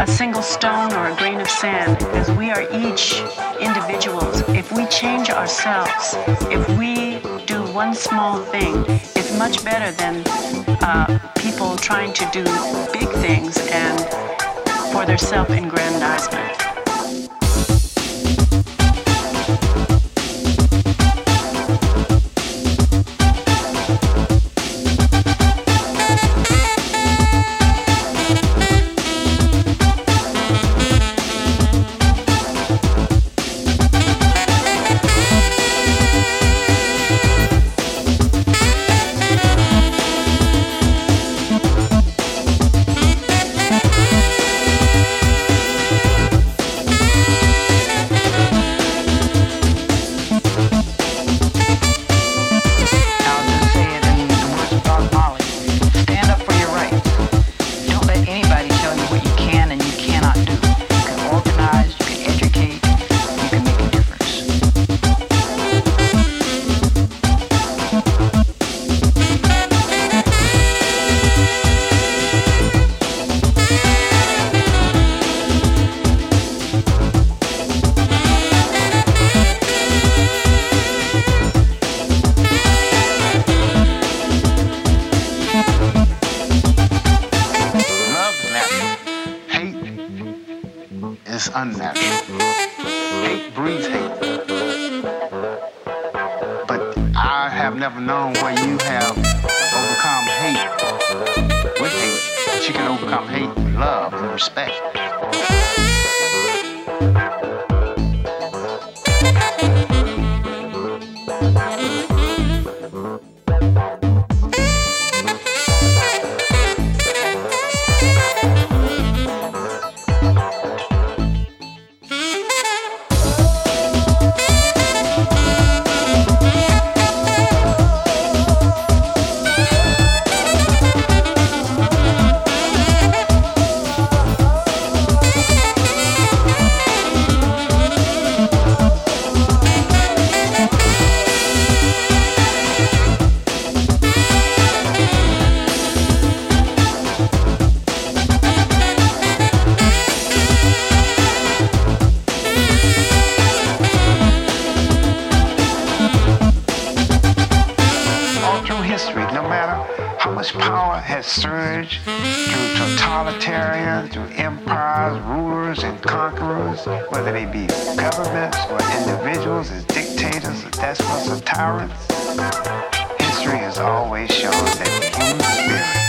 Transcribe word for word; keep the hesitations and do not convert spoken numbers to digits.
a single stone or a grain of sand, because we are each individuals. If we change ourselves, if we do one small thing, it's much better than uh, people trying to do big things and for their self-aggrandizement. Unnatural. Hate breeds hate. But I have never known where you have overcome hate with hate, but you can overcome hate with love and respect. No matter how much power has surged through totalitarian, through empires, rulers, and conquerors, whether they be governments or individuals as dictators, or despots, or tyrants, history has always shown that the human spirit